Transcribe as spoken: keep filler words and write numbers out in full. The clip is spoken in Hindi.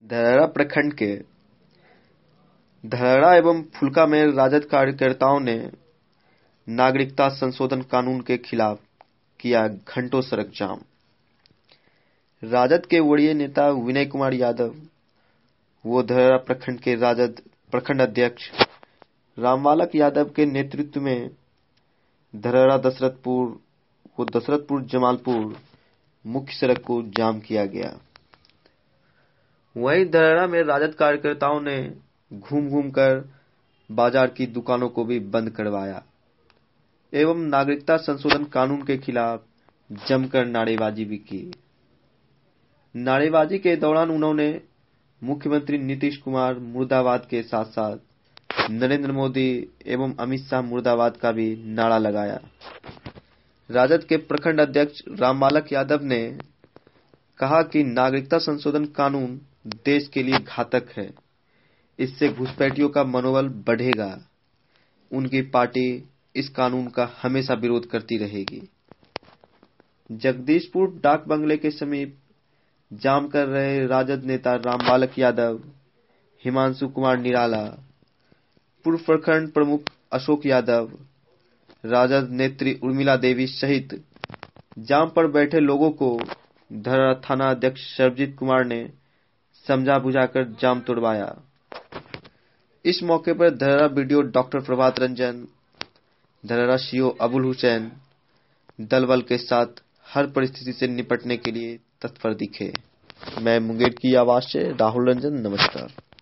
धरहरा प्रखंड के धरहरा एवं फुल्का में राजद कार्यकर्ताओं ने नागरिकता संशोधन कानून के खिलाफ किया घंटों सड़क जाम। राजद के वरीय नेता विनय कुमार यादव वो धरहरा प्रखंड के राजद प्रखंड अध्यक्ष रामबालक यादव के नेतृत्व में धरहरा दशरथपुर व दशरथपुर जमालपुर मुख्य सड़क को जाम किया गया। वहीं धरहरा में राजद कार्यकर्ताओं ने घूम घूम कर बाजार की दुकानों को भी बंद करवाया एवं नागरिकता संशोधन कानून के खिलाफ जमकर नारेबाजी भी की। नारेबाजी के दौरान उन्होंने मुख्यमंत्री नीतीश कुमार मुर्दाबाद के साथ साथ नरेंद्र मोदी एवं अमित शाह मुर्दाबाद का भी नारा लगाया। राजद के प्रखंड अध्यक्ष रामबालक यादव ने कहा कि नागरिकता संशोधन कानून देश के लिए घातक है, इससे घुसपैठियों का मनोबल बढ़ेगा। उनकी पार्टी इस कानून का हमेशा विरोध करती रहेगी। जगदीशपुर डाक बंगले के समीप जाम कर रहे राजद नेता रामबालक यादव, हिमांशु कुमार निराला, पूर्व प्रखंड प्रमुख अशोक यादव, राजद नेत्री उर्मिला देवी सहित जाम पर बैठे लोगों को धरहरा थाना अध्यक्ष सर्वजीत कुमार ने समझा बुझाकर जाम तोड़वाया। इस मौके पर Dharhara BDO doctor Prabhat Ranjan, Dharhara CO Abul Hussain दल बल के साथ हर परिस्थिति से निपटने के लिए तत्पर दिखे। मैं मुंगेर की आवाज से राहुल रंजन, नमस्कार।